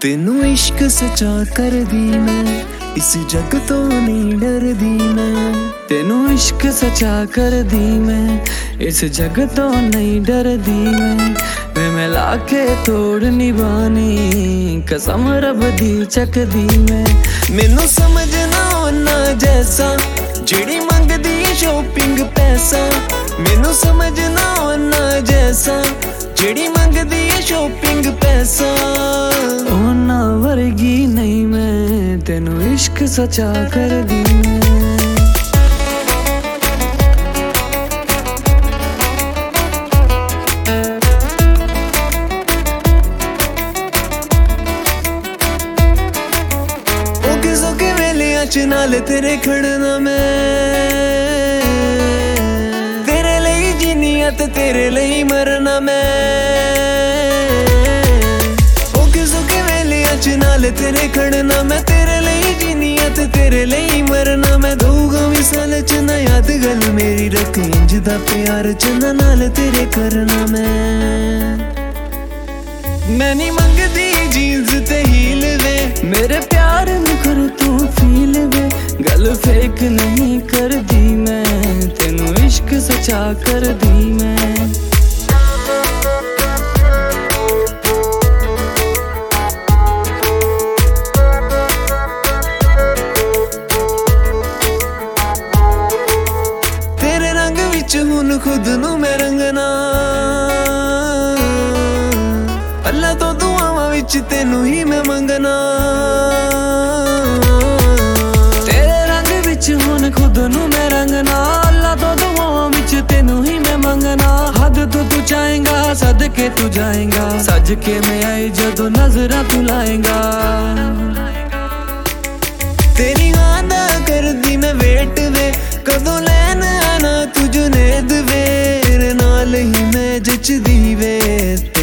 तेनू इश्क सचा कर दी मैं, इस जग तो नहीं डर दी मैं। तेनू इश्क सचा कर दी मैं, इस जग तो नहीं डर दी मैं मिला के तोड़ निभानी कसम रब दी चक दी मैं। मैनू समझना ना जैसा जिड़ी मंगदी शॉपिंग पैसा, मैनू समझना ना जैसा जिड़ी मंगदी शॉपिंग पैसा। ओना वर्गी नहीं मैं, तेनू इश्क सचा कर दी मैं। ओके सोके वेले अच नाल तेरे खड़ना मैं, तेरे लिए जीनिया ते तेरे लिए मरना मैं। नाल तेरे खड़ना मैं, तेरे लिए जीनिया ते तेरे लिए मरना मैं। दूंगा विसाल च ना याद गल मेरी रख इंज दा प्यार च ना नाल तेरे करना मैं नहीं मंगदी जीन्स ते हील वे, मेरे प्यार में कर तू फील वे। गल फेक नहीं कर दी मैं, तेनू इश्क सचा कर दी मैं। हुन खुद नू मैं रंगना, अल्लाह तो दुआवां विच तेनू ही मैं मंगना। तेरे रंग विच हुन खुद नू मैं रंगना, अल्लाह तो दुआवां विच तेनू ही मैं मंगना। हद तो तू चाहेगा सदके तू जाएगा, सज के मैं आई जदों नजरां तू लाएगा। तेरी आंदा कर दी मैं वेट वे, कदों लैन आना तू जुनेद वे, नाल ही मैं जचदी वे।